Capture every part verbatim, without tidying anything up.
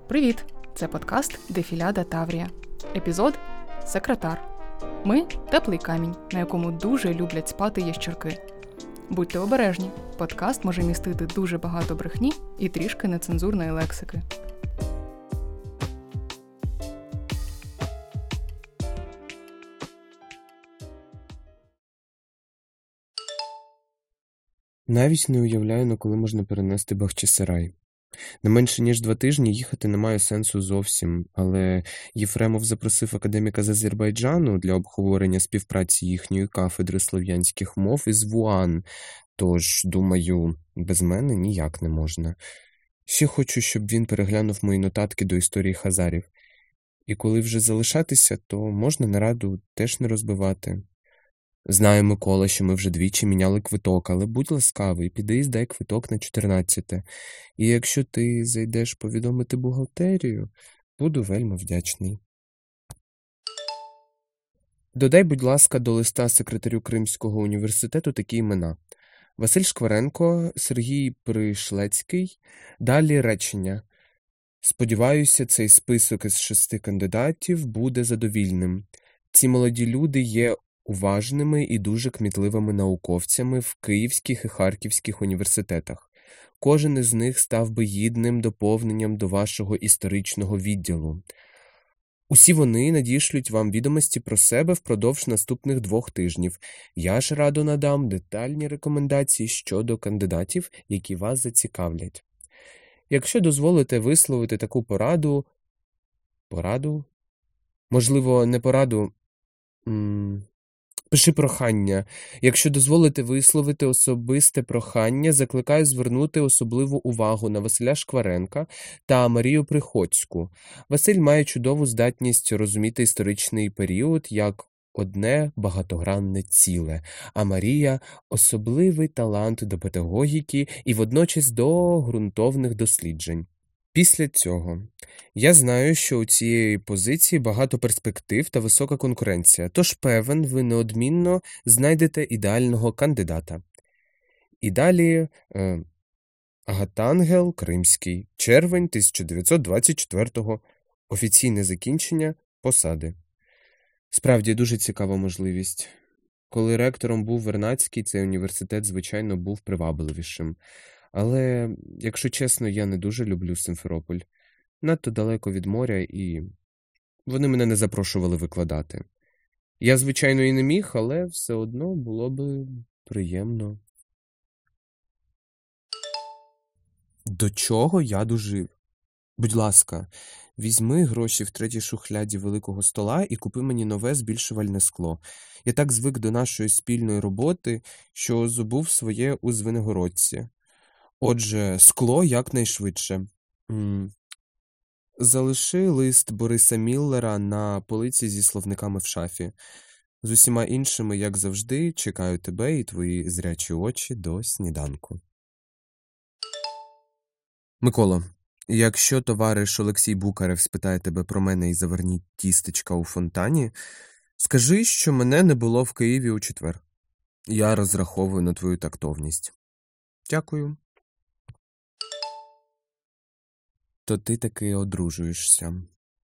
Привіт! Це подкаст «Дефіляда Таврія». Епізод «Секретар». Ми – теплий камінь, на якому дуже люблять спати ящерки. Будьте обережні, подкаст може містити дуже багато брехні і трішки нецензурної лексики. Навіть не уявляю, на коли можна перенести Бахчисарай. На менше ніж два тижні їхати немає сенсу зовсім, але Єфремов запросив академіка з Азербайджану для обговорення співпраці їхньої кафедри слов'янських мов із ВУАН, тож, думаю, без мене ніяк не можна. Ще хочу, щоб він переглянув мої нотатки до історії хазарів. І коли вже залишатися, то можна нараду теж не розбивати. Знаю, Микола, що ми вже двічі міняли квиток, але будь ласкавий, піди і здай квиток на чотирнадцяте. І якщо ти зайдеш повідомити бухгалтерію, буду вельми вдячний. Додай, будь ласка, до листа секретарю Кримського університету такі імена. Василь Шкваренко, Сергій Пришлецький, далі речення. Сподіваюся, цей список із шести кандидатів буде задовільним. Ці молоді люди є уважними і дуже кмітливими науковцями в Київських і Харківських університетах. Кожен із них став би гідним доповненням до вашого історичного відділу. Усі вони надішлють вам відомості про себе впродовж наступних двох тижнів. Я ж радо надам детальні рекомендації щодо кандидатів, які вас зацікавлять. Якщо дозволите висловити таку пораду... Пораду? Можливо, не пораду... М- Пиши прохання. Якщо дозволите висловити особисте прохання, закликаю звернути особливу увагу на Василя Шкваренка та Марію Приходьську. Василь має чудову здатність розуміти історичний період як одне багатогранне ціле, а Марія – особливий талант до педагогіки і водночас до ґрунтовних досліджень. Після цього. Я знаю, що у цієї позиції багато перспектив та висока конкуренція, тож певен, ви неодмінно знайдете ідеального кандидата. І далі е, Агатангел Кримський, червень тисяча дев'ятсот двадцять четвертого, офіційне закінчення посади. Справді, дуже цікава можливість. Коли ректором був Вернадський, цей університет, звичайно, був привабливішим. Але, якщо чесно, я не дуже люблю Симферополь. Надто далеко від моря, і вони мене не запрошували викладати. Я, звичайно, і не міг, але все одно було би приємно. До чого я дожив? Будь ласка, візьми гроші в третій шухляді великого стола і купи мені нове збільшувальне скло. Я так звик до нашої спільної роботи, що забув своє у Звенигородці. Отже, скло якнайшвидше. М. Залиши лист Бориса Міллера на полиці зі словниками в шафі. З усіма іншими, як завжди, чекаю тебе і твої зрячі очі до сніданку. Миколо, якщо товариш Олексій Букарев спитає тебе про мене і заверніть тістечка у фонтані, скажи, що мене не було в Києві у четвер. Я розраховую на твою тактовність. Дякую. То ти таки одружуєшся.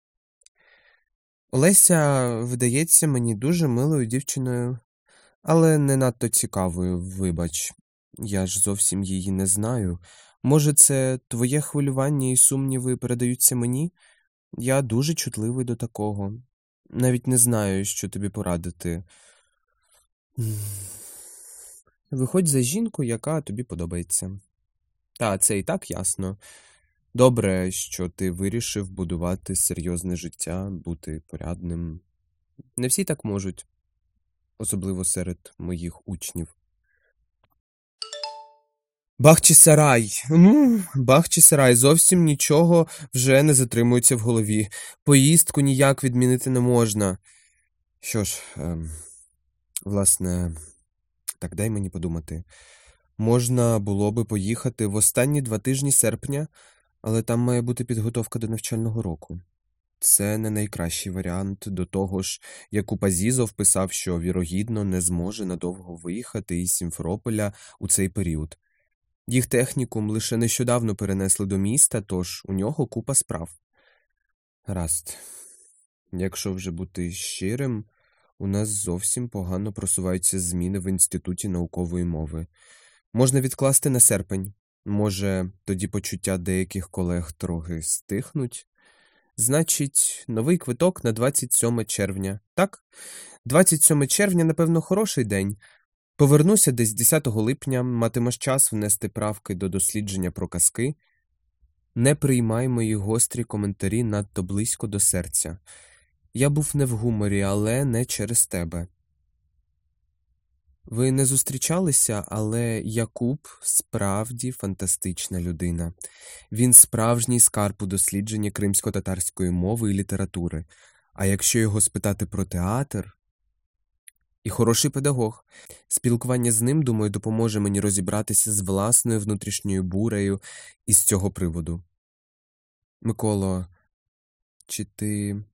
Олеся видається мені дуже милою дівчиною, але не надто цікавою, вибач. Я ж зовсім її не знаю. Може, це твоє хвилювання і сумніви передаються мені? Я дуже чутливий до такого. Навіть не знаю, що тобі порадити. Виходь за жінку, яка тобі подобається. Та, це і так ясно. Добре, що ти вирішив будувати серйозне життя, бути порядним. Не всі так можуть, особливо серед моїх учнів. Бахчисарай! Ну, Бахчисарай, зовсім нічого вже не затримується в голові. Поїздку ніяк відмінити не можна. Що ж, ем, власне, так дай мені подумати. Можна було би поїхати в останні два тижні серпня, але там має бути підготовка до навчального року. Це не найкращий варіант, до того ж, Якуб Азізов писав, що, вірогідно, не зможе надовго виїхати із Сімферополя у цей період. Їх технікум лише нещодавно перенесли до міста, тож у нього купа справ. Гаразд. Якщо вже бути щирим, у нас зовсім погано просуваються зміни в Інституті наукової мови. Можна відкласти на серпень. Може, тоді почуття деяких колег трохи стихнуть? Значить, новий квиток на двадцять сьоме червня. Так? двадцять сьоме червня, напевно, хороший день. Повернуся десь десятого липня, матимеш час внести правки до дослідження про казки. Не приймай мої гострі коментарі надто близько до серця. Я був не в гуморі, але не через тебе. Ви не зустрічалися, але Якуб справді фантастична людина. Він справжній скарб у дослідженні кримсько-татарської мови і літератури. А якщо його спитати про театр... І хороший педагог. Спілкування з ним, думаю, допоможе мені розібратися з власною внутрішньою бурею із цього приводу. Миколо, чи ти...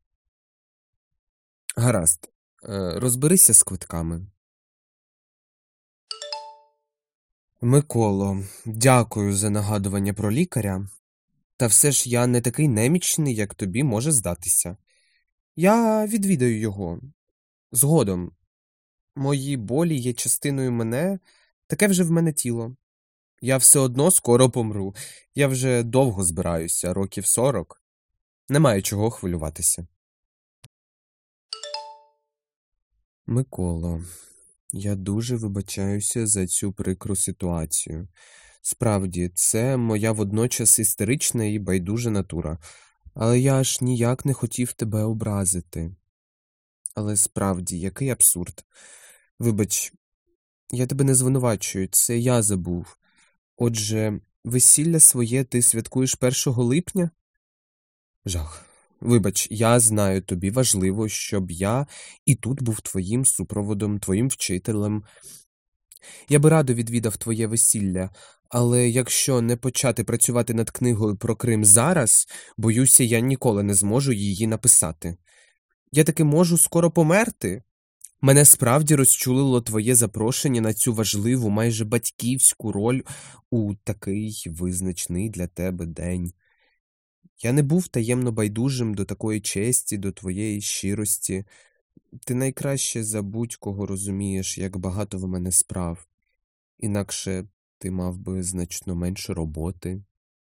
Гаразд, е, розберися з квитками. Миколо, дякую за нагадування про лікаря. Та все ж я не такий немічний, як тобі може здатися. Я відвідаю його. Згодом. Мої болі є частиною мене, таке вже в мене тіло. Я все одно скоро помру. Я вже довго збираюся, років сорок. Немає чого хвилюватися. Миколо, я дуже вибачаюся за цю прикру ситуацію. Справді, це моя водночас істерична і байдужа натура. Але я аж ніяк не хотів тебе образити. Але справді, який абсурд. Вибач, я тебе не звинувачую, це я забув. Отже, весілля своє ти святкуєш першого липня? Жах. Вибач, я знаю, тобі важливо, щоб я і тут був твоїм супроводом, твоїм вчителем. Я би радо відвідав твоє весілля, але якщо не почати працювати над книгою про Крим зараз, боюся, я ніколи не зможу її написати. Я таки можу скоро померти. Мене справді розчулило твоє запрошення на цю важливу, майже батьківську роль у такий визначний для тебе день. Я не був таємно байдужим до такої честі, до твоєї щирості. Ти найкраще забудь, кого розумієш, як багато в мене справ. Інакше ти мав би значно менше роботи.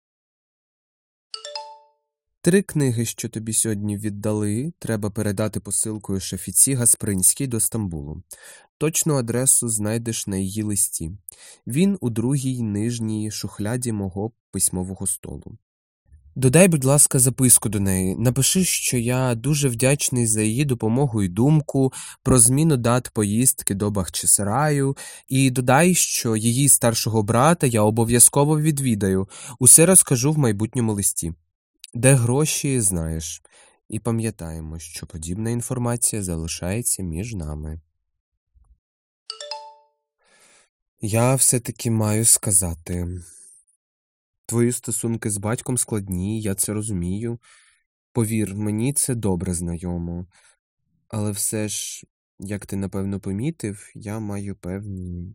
Три книги, що тобі сьогодні віддали, треба передати посилкою Шафіці Гаспринській до Стамбулу. Точну адресу знайдеш на її листі. Він у другій нижній шухляді мого письмового столу. Додай, будь ласка, записку до неї. Напиши, що я дуже вдячний за її допомогу і думку про зміну дат поїздки до Бахчисараю, і додай, що її старшого брата я обов'язково відвідаю. Усе розкажу в майбутньому листі. Де гроші, знаєш. І пам'ятаємо, що подібна інформація залишається між нами. Я все-таки маю сказати... Твої стосунки з батьком складні, я це розумію. Повір, мені це добре знайомо. Але все ж, як ти напевно помітив, я маю певні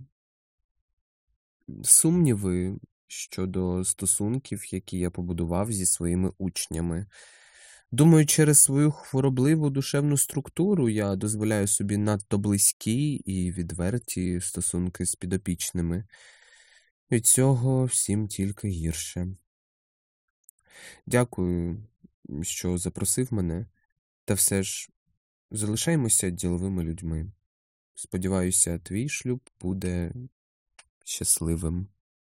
сумніви щодо стосунків, які я побудував зі своїми учнями. Думаю, через свою хворобливу душевну структуру я дозволяю собі надто близькі і відверті стосунки з підопічними. Від цього всім тільки гірше. Дякую, що запросив мене, та все ж залишаємося діловими людьми. Сподіваюся, твій шлюб буде щасливим.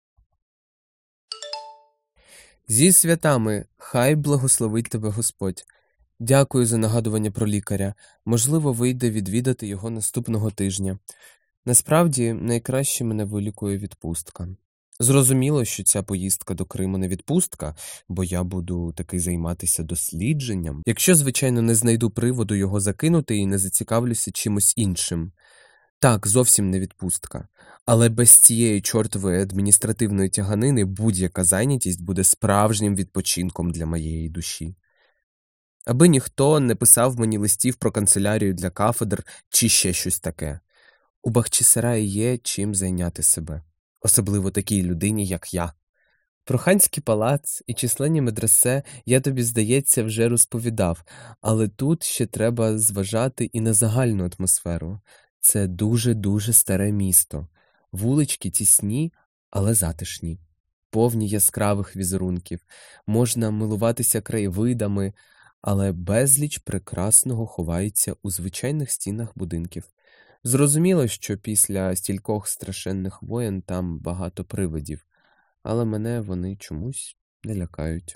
Зі святами, хай благословить тебе Господь. Дякую за нагадування про лікаря. Можливо, вийде відвідати його наступного тижня. Насправді, найкраще мене вилікує відпустка. Зрозуміло, що ця поїздка до Криму не відпустка, бо я буду таки займатися дослідженням. Якщо, звичайно, не знайду приводу його закинути і не зацікавлюся чимось іншим. Так, зовсім не відпустка. Але без цієї чортової адміністративної тяганини будь-яка зайнятість буде справжнім відпочинком для моєї душі. Аби ніхто не писав мені листів про канцелярію для кафедр чи ще щось таке. У Бахчисараї є чим зайняти себе. Особливо такій людині, як я. Про ханський палац і численні медресе я тобі, здається, вже розповідав, але тут ще треба зважати і на загальну атмосферу. Це дуже-дуже старе місто. Вулички тісні, але затишні, повні яскравих візерунків. Можна милуватися краєвидами, але безліч прекрасного ховається у звичайних стінах будинків. Зрозуміло, що після стількох страшенних воєн там багато привидів, але мене вони чомусь не лякають.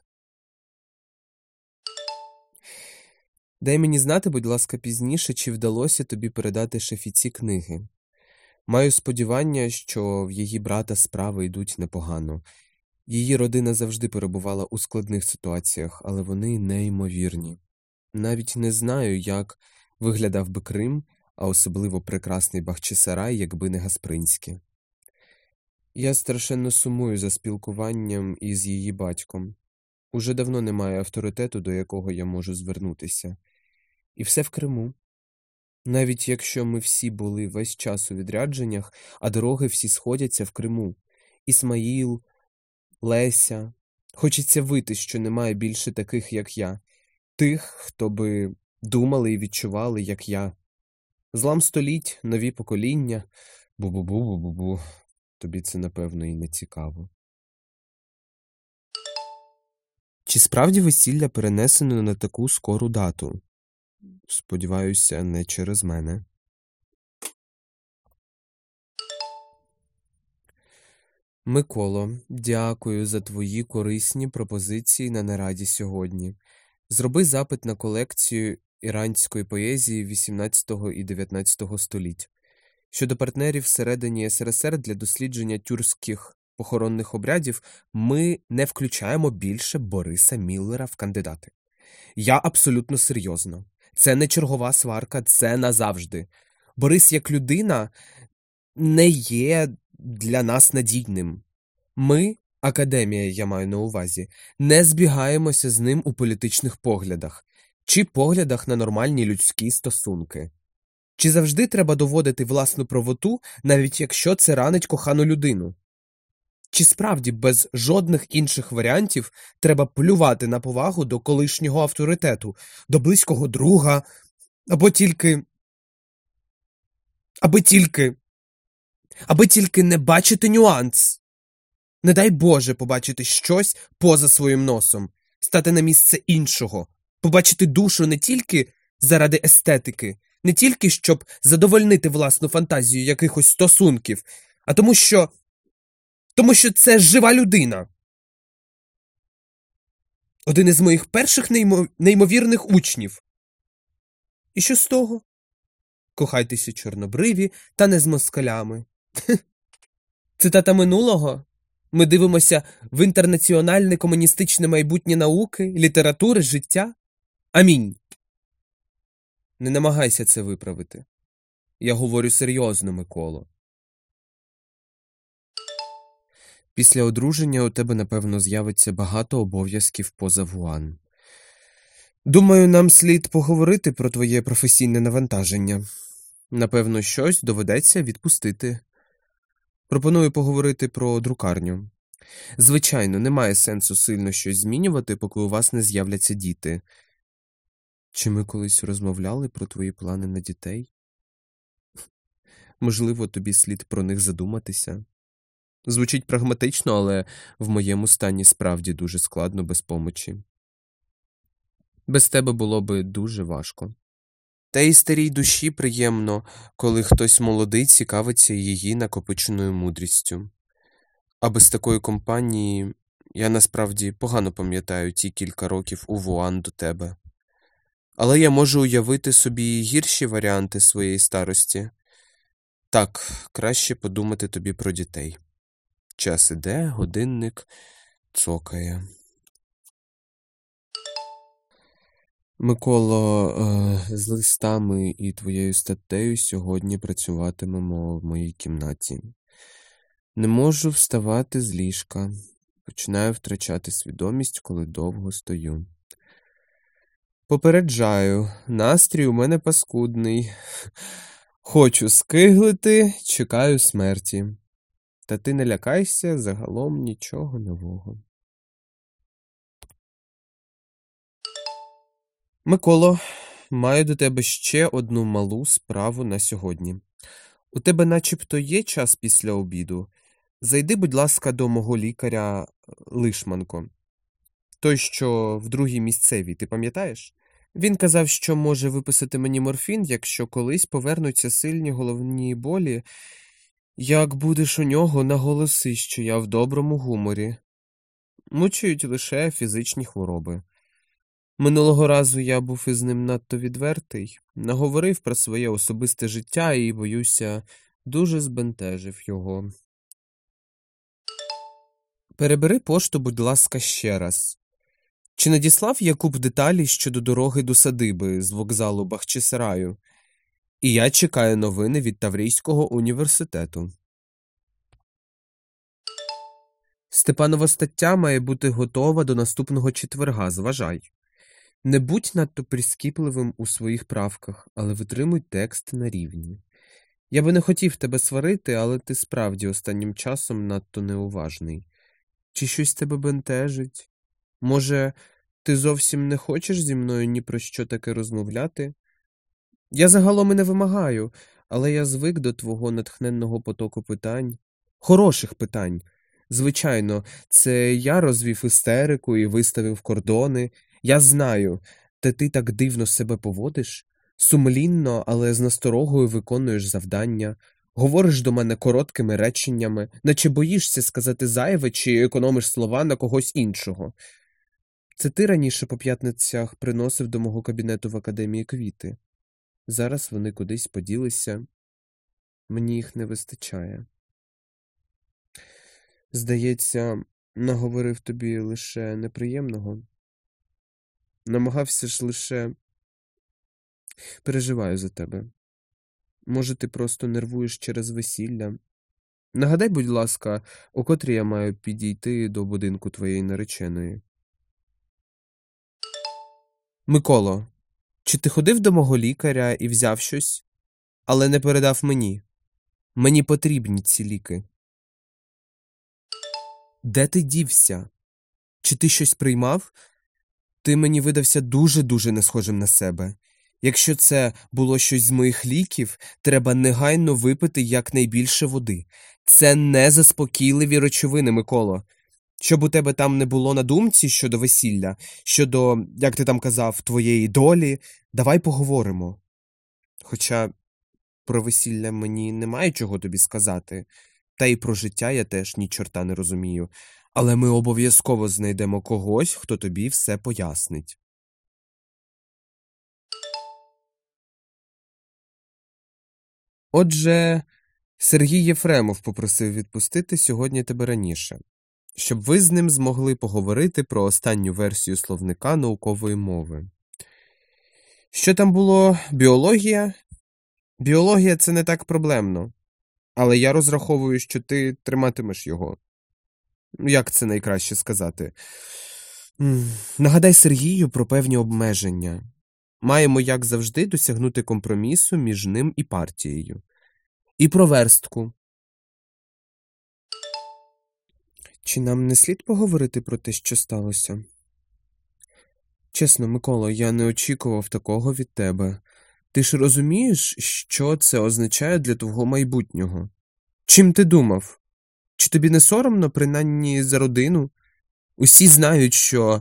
Дай мені знати, будь ласка, пізніше, чи вдалося тобі передати Шефіці книги. Маю сподівання, що в її брата справи йдуть непогано. Її родина завжди перебувала у складних ситуаціях, але вони неймовірні. Навіть не знаю, як виглядав би Крим, а особливо прекрасний Бахчисарай, якби не Гаспринське. Я страшенно сумую за спілкуванням із її батьком. Уже давно немає авторитету, до якого я можу звернутися. І все в Криму. Навіть якщо ми всі були весь час у відрядженнях, а дороги всі сходяться в Криму. Ісмаїл, Леся. Хочеться вити, що немає більше таких, як я. Тих, хто би думали і відчували, як я. Злам століть, нові покоління. Бу-бу-бу-бу-бу-бу. Тобі це, напевно, і не цікаво. Чи справді весілля перенесено на таку скору дату? Сподіваюся, не через мене. Миколо, дякую за твої корисні пропозиції на нараді сьогодні. Зроби запит на колекцію іранської поезії вісімнадцятого і дев'ятнадцятого століть. Щодо партнерів всередині ес ер ес ер для дослідження тюркських похоронних обрядів, ми не включаємо більше Бориса Міллера в кандидати. Я абсолютно серйозно. Це не чергова сварка, це назавжди. Борис як людина не є для нас надійним. Ми, академія я маю на увазі, не збігаємося з ним у політичних поглядах чи поглядах на нормальні людські стосунки. Чи завжди треба доводити власну правоту, навіть якщо це ранить кохану людину? Чи справді без жодних інших варіантів треба плювати на повагу до колишнього авторитету, до близького друга, або тільки... аби тільки... аби тільки не бачити нюанс? Не дай Боже побачити щось поза своїм носом, стати на місце іншого, побачити душу не тільки заради естетики, не тільки, щоб задовольнити власну фантазію якихось стосунків, а тому що... тому що це жива людина. Один із моїх перших неймо... неймовірних учнів. І що з того? Кохайтеся чорнобриві та не з москалями. Цитата минулого? Ми дивимося в інтернаціональне комуністичне майбутнє науки, літератури, життя? Амінь. Не намагайся це виправити. Я говорю серйозно, Миколо. Після одруження у тебе, напевно, з'явиться багато обов'язків поза Вуан. Думаю, нам слід поговорити про твоє професійне навантаження. Напевно, щось доведеться відпустити. Пропоную поговорити про друкарню. Звичайно, немає сенсу сильно щось змінювати, поки у вас не з'являться діти. Чи ми колись розмовляли про твої плани на дітей? Можливо, тобі слід про них задуматися. Звучить прагматично, але в моєму стані справді дуже складно без помочі. Без тебе було би дуже важко. Та й старій душі приємно, коли хтось молодий цікавиться її накопиченою мудрістю. А без такої компанії я насправді погано пам'ятаю ті кілька років у Вуан до тебе. Але я можу уявити собі гірші варіанти своєї старості. Так, краще подумати тобі про дітей. Час іде, годинник цокає. Миколо, з листами і твоєю статтею сьогодні працюватимемо в моїй кімнаті. Не можу вставати з ліжка. Починаю втрачати свідомість, коли довго стою. Попереджаю, настрій у мене паскудний. Хочу скиглити, чекаю смерті. Та ти не лякайся, загалом нічого нового. Миколо, маю до тебе ще одну малу справу на сьогодні. У тебе начебто є час після обіду? Зайди, будь ласка, до мого лікаря е, Лишманко. Той, що в другій місцевій, ти пам'ятаєш? Він казав, що може виписати мені морфін, якщо колись повернуться сильні головні болі. Як будеш у нього, наголоси, що я в доброму гуморі. Мучають лише фізичні хвороби. Минулого разу я був із ним надто відвертий, наговорив про своє особисте життя і, боюся, дуже збентежив його. Перебери пошту, будь ласка, ще раз. Чи надіслав Якуб деталі щодо дороги до садиби з вокзалу Бахчисараю? І я чекаю новини від Таврійського університету. Степанова стаття має бути готова до наступного четверга, зважай. Не будь надто прискіпливим у своїх правках, але витримуй текст на рівні. Я би не хотів тебе сварити, але ти справді останнім часом надто неуважний. Чи щось тебе бентежить? Може, ти зовсім не хочеш зі мною ні про що таке розмовляти? Я загалом і не вимагаю, але я звик до твого натхненного потоку питань. Хороших питань. Звичайно, це я розвів істерику і виставив кордони. Я знаю, та ти так дивно себе поводиш. Сумлінно, але з насторогою виконуєш завдання. Говориш до мене короткими реченнями, наче боїшся сказати зайве чи економиш слова на когось іншого. Це ти раніше по п'ятницях приносив до мого кабінету в академії квіти. Зараз вони кудись поділися. Мені їх не вистачає. Здається, наговорив тобі лише неприємного. Намагався ж лише... Переживаю за тебе. Може, ти просто нервуєш через весілля? Нагадай, будь ласка, о котрій я маю підійти до будинку твоєї нареченої. Миколо, чи ти ходив до мого лікаря і взяв щось, але не передав мені? Мені потрібні ці ліки. Де ти дівся? Чи ти щось приймав? Ти мені видався дуже-дуже не схожим на себе. Якщо це було щось з моїх ліків, треба негайно випити якнайбільше води. Це не заспокійливі речовини, Миколо. Щоб у тебе там не було на думці щодо весілля, щодо, як ти там казав, твоєї долі, давай поговоримо. Хоча про весілля мені немає чого тобі сказати, та й про життя я теж ні чорта не розумію. Але ми обов'язково знайдемо когось, хто тобі все пояснить. Отже, Сергій Єфремов попросив відпустити сьогодні тебе раніше, щоб ви з ним змогли поговорити про останню версію словника наукової мови. Що там було? Біологія? Біологія – це не так проблемно. Але я розраховую, що ти триматимеш його. Як це найкраще сказати? М, Нагадай Сергію про певні обмеження. Маємо, як завжди, досягнути компромісу між ним і партією. І про верстку. Чи нам не слід поговорити про те, що сталося? Чесно, Миколо, я не очікував такого від тебе. Ти ж розумієш, що це означає для твого майбутнього? Чим ти думав? Чи тобі не соромно, принаймні, за родину? Усі знають, що...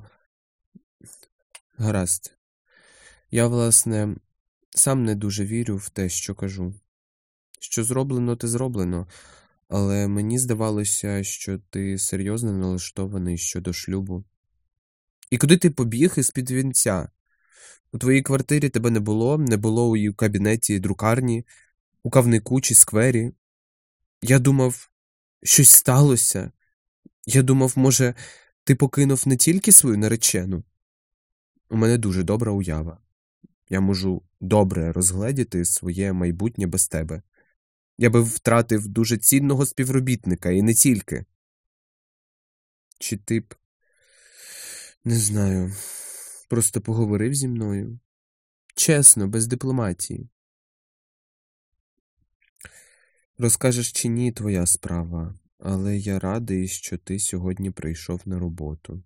Гаразд. Я, власне, сам не дуже вірю в те, що кажу. Що зроблено, те зроблено. Але мені здавалося, що ти серйозно налаштований щодо шлюбу. І куди ти побіг із-під вінця? У твоїй квартирі тебе не було, не було у кабінеті друкарні, у кавнику чи сквері. Я думав, щось сталося. Я думав, може, ти покинув не тільки свою наречену. У мене дуже добра уява. Я можу добре розгледіти своє майбутнє без тебе. Я би втратив дуже цінного співробітника, і не тільки. Чи ти б, не знаю, просто поговорив зі мною? Чесно, без дипломатії. Розкажеш чи ні, твоя справа. але я радий, що ти сьогодні прийшов на роботу.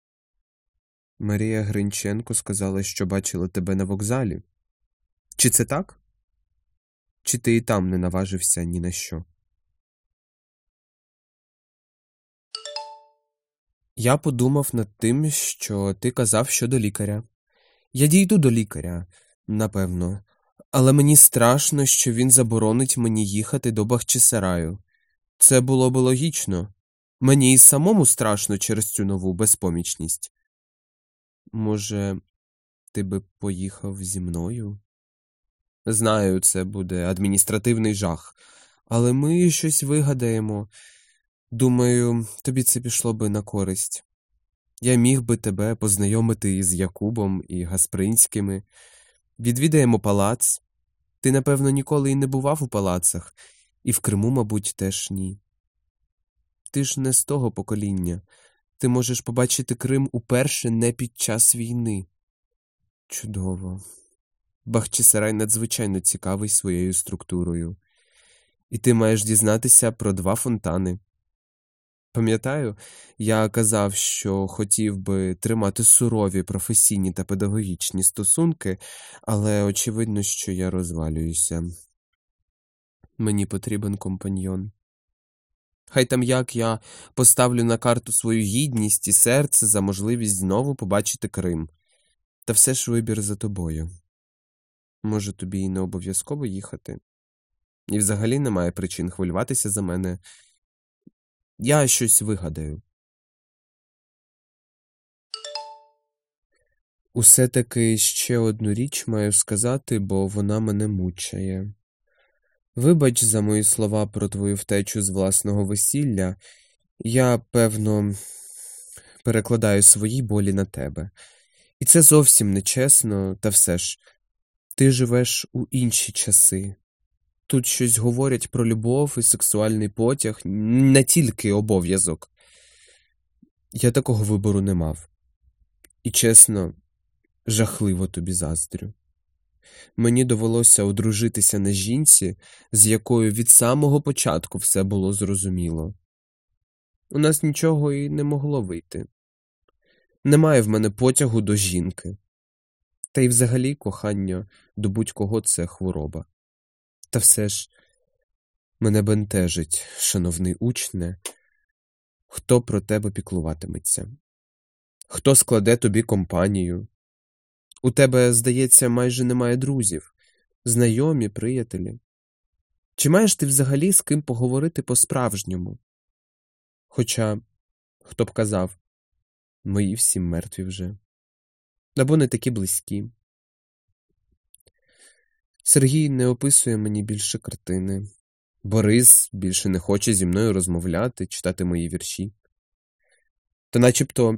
Марія Гринченко сказала, що бачила тебе на вокзалі. Чи це так? Чи ти і там не наважився ні на що? Я подумав над тим, що ти казав щодо лікаря. Я дійду до лікаря, напевно, але мені страшно, що він заборонить мені їхати до Бахчисараю. Це було б логічно. Мені і самому страшно через цю нову безпомічність. Може, ти би поїхав зі мною? Знаю, це буде адміністративний жах, але ми щось вигадаємо. Думаю, тобі це пішло би на користь. Я міг би тебе познайомити із Якубом і Гаспринськими. Відвідаємо палац. Ти, напевно, ніколи і не бував у палацах, і в Криму, мабуть, теж ні. Ти ж не з того покоління. Ти можеш побачити Крим уперше не під час війни. Чудово. Бахчисарай надзвичайно цікавий своєю структурою. І ти маєш дізнатися про два фонтани. Пам'ятаю, я казав, що хотів би тримати сурові професійні та педагогічні стосунки, але очевидно, що я розвалююся. Мені потрібен компаньйон. Хай там як, я поставлю на карту свою гідність і серце за можливість знову побачити Крим. Та все ж вибір за тобою. Може, тобі і не обов'язково їхати? І взагалі немає причин хвилюватися за мене. Я щось вигадаю. Усе-таки ще одну річ маю сказати, бо вона мене мучає. Вибач за мої слова про твою втечу з власного весілля. Я, певно, перекладаю свої болі на тебе. І це зовсім нечесно, та все ж. Ти живеш у інші часи. Тут щось говорять про любов і сексуальний потяг, не тільки обов'язок. Я такого вибору не мав. І, чесно, жахливо тобі заздрю. Мені довелося одружитися на жінці, з якою від самого початку все було зрозуміло. У нас нічого і не могло вийти. Немає в мене потягу до жінки. Та й взагалі кохання до будь-кого – це хвороба. Та все ж мене бентежить, шановний учне, хто про тебе піклуватиметься, хто складе тобі компанію. У тебе, здається, майже немає друзів, знайомі, приятелі. Чи маєш ти взагалі з ким поговорити по-справжньому? Хоча, хто б казав, мої всі мертві вже. Або не такі близькі. Сергій не описує мені більше картини. Борис більше не хоче зі мною розмовляти, читати мої вірші. Та начебто...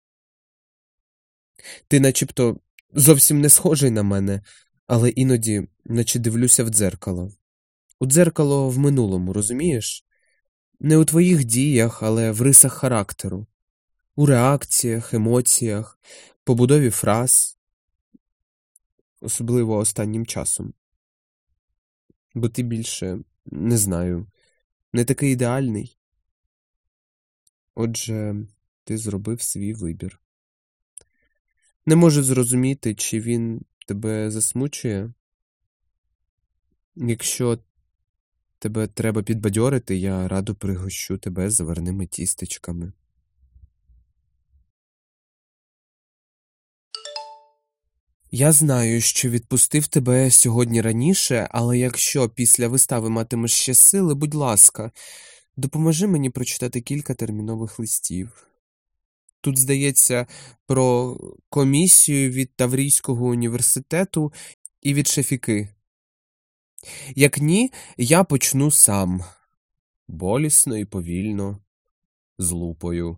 Ти начебто зовсім не схожий на мене, але іноді наче дивлюся в дзеркало. У дзеркало в минулому, розумієш? Не у твоїх діях, але в рисах характеру. У реакціях, емоціях, побудові фраз. Особливо останнім часом. Бо ти більше, не знаю, не такий ідеальний. Отже, ти зробив свій вибір. Не можу зрозуміти, чи він тебе засмучує. Якщо тебе треба підбадьорити, я радо пригощу тебе заварними тістечками. Я знаю, що відпустив тебе сьогодні раніше, але якщо після вистави матимеш ще сили, будь ласка, допоможи мені прочитати кілька термінових листів. Тут, здається, про комісію від Таврійського університету і від Шефіки. Як ні, я почну сам. Болісно і повільно, з лупою.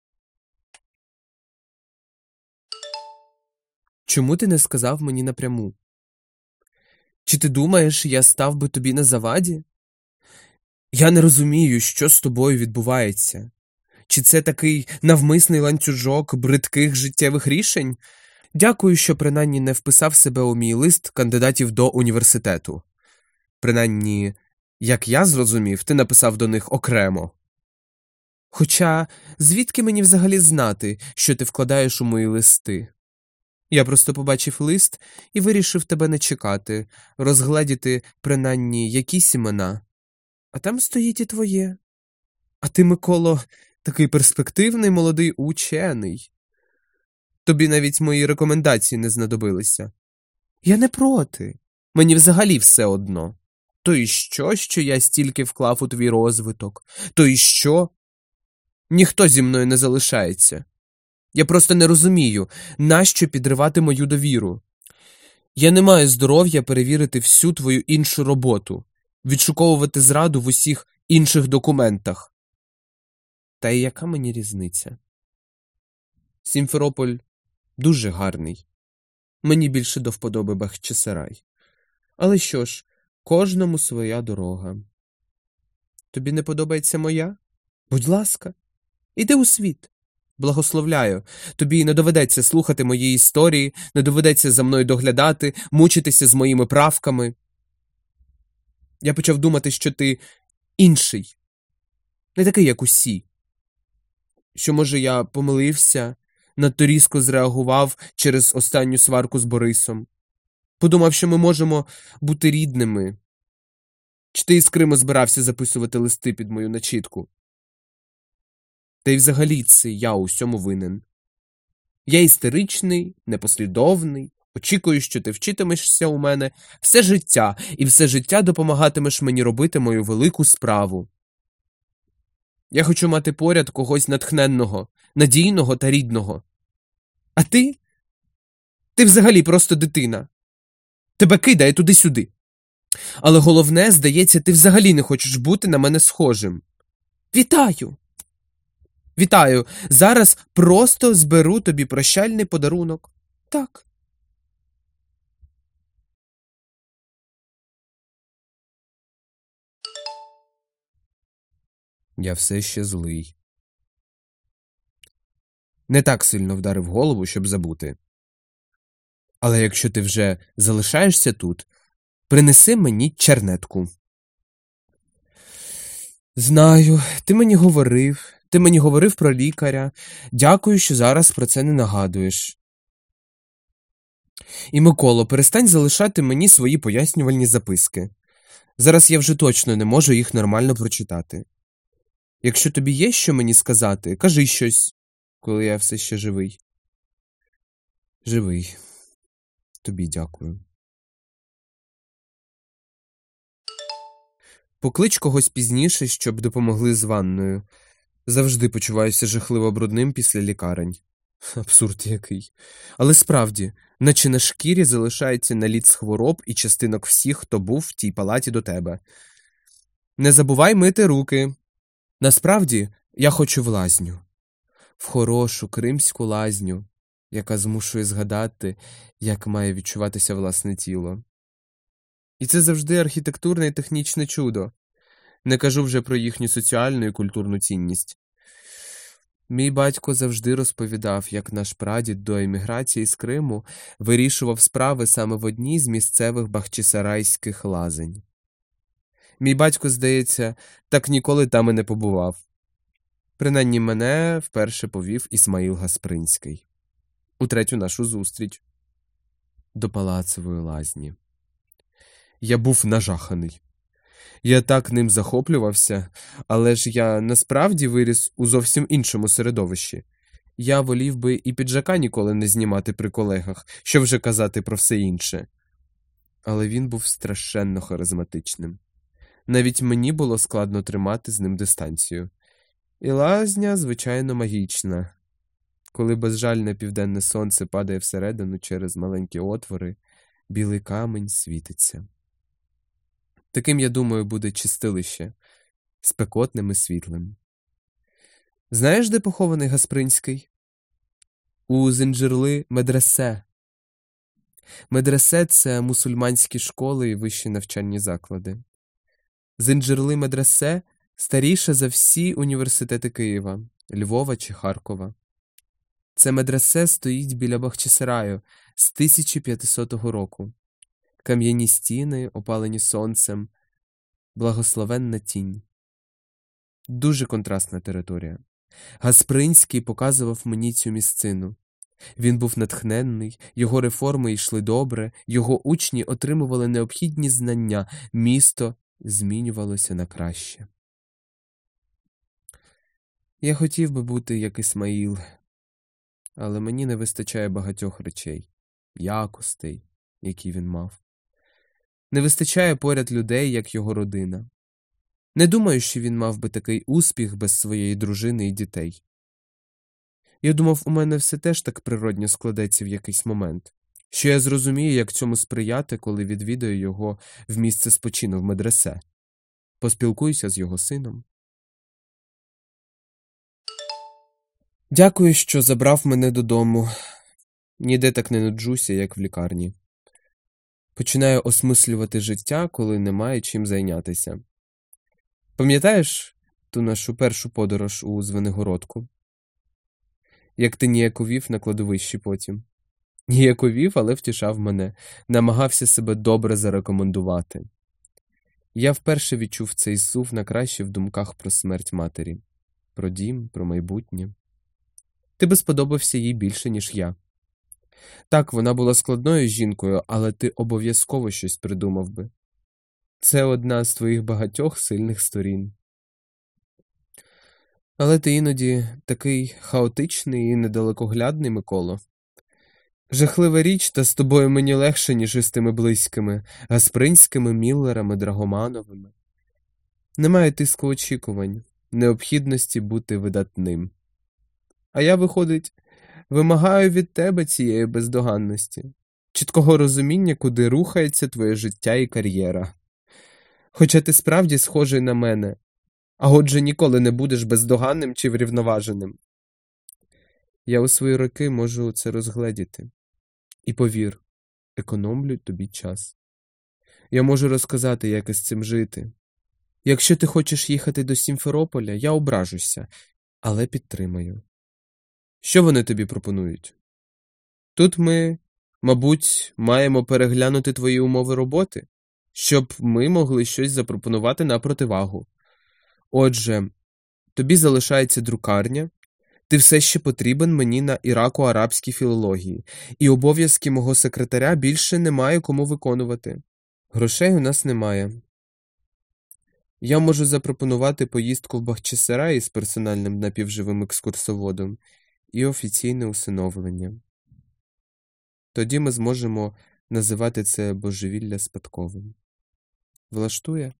Чому ти не сказав мені напряму? Чи ти думаєш, я став би тобі на заваді? Я не розумію, що з тобою відбувається. Чи це такий навмисний ланцюжок бридких життєвих рішень? Дякую, що принаймні не вписав себе у мій лист кандидатів до університету. Принаймні, як я зрозумів, ти написав до них окремо. Хоча, звідки мені взагалі знати, що ти вкладаєш у мої листи? Я просто побачив лист і вирішив тебе не чекати, розгледіти принаймні якісь імена. А там стоїть і твоє. А ти, Миколо, такий перспективний молодий учений. Тобі навіть мої рекомендації не знадобилися. Я не проти. Мені взагалі все одно. То і що, що я стільки вклав у твій розвиток? То і що? Ніхто зі мною не залишається. Я просто не розумію, нащо підривати мою довіру. Я не маю здоров'я перевірити всю твою іншу роботу, відшуковувати зраду в усіх інших документах. Та й яка мені різниця? Сімферополь дуже гарний. Мені більше до вподоби Бахчисарай. Але що ж, кожному своя дорога. Тобі не подобається моя? Будь ласка, іди у світ. Благословляю, тобі не доведеться слухати мої історії, не доведеться за мною доглядати, мучитися з моїми правками. Я почав думати, що ти інший, не такий, як усі. Що, може, я помилився, надто різко зреагував через останню сварку з Борисом. Подумав, що ми можемо бути рідними. Чи ти із Криму збирався записувати листи під мою начітку? Та й взагалі це я у всьому винен. Я істеричний, непослідовний, очікую, що ти вчитимешся у мене все життя, і все життя допомагатимеш мені робити мою велику справу. Я хочу мати поряд когось натхненного, надійного та рідного. А ти? Ти взагалі просто дитина. Тебе кидає туди-сюди. Але головне, здається, ти взагалі не хочеш бути на мене схожим. Вітаю! Вітаю! Зараз просто зберу тобі прощальний подарунок. Так. Я все ще злий. Не так сильно вдарив голову, щоб забути. Але якщо ти вже залишаєшся тут, принеси мені чернетку. Знаю, ти мені говорив, ти мені говорив про лікаря. Дякую, що зараз про це не нагадуєш. І, Миколо, перестань залишати мені свої пояснювальні записки. Зараз я вже точно не можу їх нормально прочитати. Якщо тобі є що мені сказати, кажи щось, коли я все ще живий. Живий. Тобі дякую. Поклич когось пізніше, щоб допомогли з ванною. Завжди почуваюся жахливо брудним після лікарень. Абсурд який. Але справді, наче на шкірі залишається наліт з хвороб і частинок всіх, хто був в тій палаті до тебе. Не забувай мити руки. Насправді, я хочу в лазню. В хорошу кримську лазню, яка змушує згадати, як має відчуватися власне тіло. І це завжди архітектурне і технічне чудо. Не кажу вже про їхню соціальну і культурну цінність. Мій батько завжди розповідав, як наш прадід до еміграції з Криму вирішував справи саме в одній з місцевих бахчисарайських лазень. Мій батько, здається, так ніколи там і не побував. Принаймні мене вперше повів Ісмаїл Гаспринський. У третю нашу зустріч. До палацової лазні. Я був нажаханий. Я так ним захоплювався, але ж я насправді виріс у зовсім іншому середовищі. Я волів би і піджака ніколи не знімати при колегах, що вже казати про все інше. Але він був страшенно харизматичним. Навіть мені було складно тримати з ним дистанцію. І лазня, звичайно, магічна. Коли безжальне південне сонце падає всередину через маленькі отвори, білий камінь світиться. Таким, я думаю, буде чистилище, спекотним і світлим. Знаєш, де похований Гаспринський? У Зинджирли медресе. Медресе – це мусульманські школи і вищі навчальні заклади. Зинджирли медресе старіша за всі університети Києва, Львова чи Харкова. Це медресе стоїть біля Бахчисараю з тисяча п'ятисотого року. Кам'яні стіни, опалені сонцем, благословенна тінь. Дуже контрастна територія. Гаспринський показував мені цю місцину. Він був натхненний, його реформи йшли добре, його учні отримували необхідні знання, місто змінювалося на краще. Я хотів би бути як Ісмаїл, але мені не вистачає багатьох речей, якостей, які він мав. Не вистачає поряд людей, як його родина. Не думаю, що він мав би такий успіх без своєї дружини і дітей. Я думав, у мене все теж так природньо складеться в якийсь момент, що я зрозумію, як цьому сприяти, коли відвідаю його в місце спочину в медресе. Поспілкуюся з його сином. Дякую, що забрав мене додому. Ніде так не нуджуся, як в лікарні. Починаю осмислювати життя, коли немає чим зайнятися. Пам'ятаєш ту нашу першу подорож у Звенигородку? Як ти ніяковів на кладовищі потім? Ніяковів, але втішав мене, намагався себе добре зарекомендувати. Я вперше відчув цей сув на краще в думках про смерть матері, про дім, про майбутнє. Ти би сподобався їй більше, ніж я. Так, вона була складною жінкою, але ти обов'язково щось придумав би. Це одна з твоїх багатьох сильних сторін. Але ти іноді такий хаотичний і недалекоглядний, Миколо. Жахлива річ, та з тобою мені легше, ніж із тими близькими, Гаспринськими, Міллерами, Драгомановими. Немає тиску очікувань, необхідності бути видатним. А я, виходить, вимагаю від тебе цієї бездоганності, чіткого розуміння, куди рухається твоє життя і кар'єра. Хоча ти справді схожий на мене, а отже ніколи не будеш бездоганним чи врівноваженим. Я у свої роки можу це розгледіти. І повір, економлю тобі час. Я можу розказати, як із цим жити. Якщо ти хочеш їхати до Сімферополя, я ображуся, але підтримаю. Що вони тобі пропонують? Тут ми, мабуть, маємо переглянути твої умови роботи, щоб ми могли щось запропонувати на противагу. Отже, тобі залишається друкарня, ти все ще потрібен мені на ірако-арабській філології, і обов'язки мого секретаря більше немає кому виконувати. Грошей у нас немає. Я можу запропонувати поїздку в Бахчисарай із персональним напівживим екскурсоводом і офіційне усиновлення. Тоді ми зможемо називати це божевілля спадковим. Влаштує?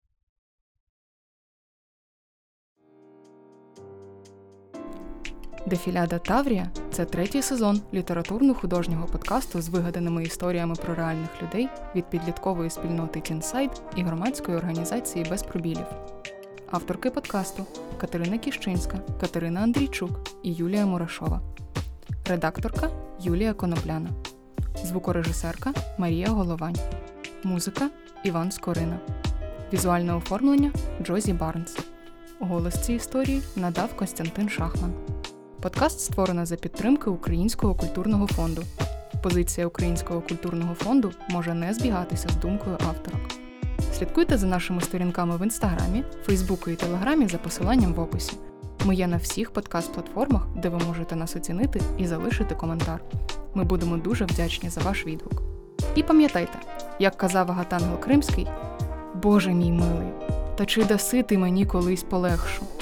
Дефіляда Таврія – це третій сезон літературно-художнього подкасту з вигаданими історіями про реальних людей від підліткової спільноти Тінсайд і громадської організації «Без пробілів». Авторки подкасту – Катерина Кіщинська, Катерина Андрійчук і Юлія Мурашова. Редакторка – Юлія Конопляна. Звукорежисерка – Марія Головань. Музика – Іван Скорина. Візуальне оформлення – Джозі Барнс. Голос цій історії надав Костянтин Шахман. Подкаст створено за підтримки Українського культурного фонду. Позиція Українського культурного фонду може не збігатися з думкою авторок. Слідкуйте за нашими сторінками в Інстаграмі, Фейсбуку і Телеграмі за посиланням в описі. Ми є на всіх подкаст-платформах, де ви можете нас оцінити і залишити коментар. Ми будемо дуже вдячні за ваш відгук. І пам'ятайте, як казав Агатангел Кримський: «Боже мій милий, та чи даси ти мені колись полегшу?»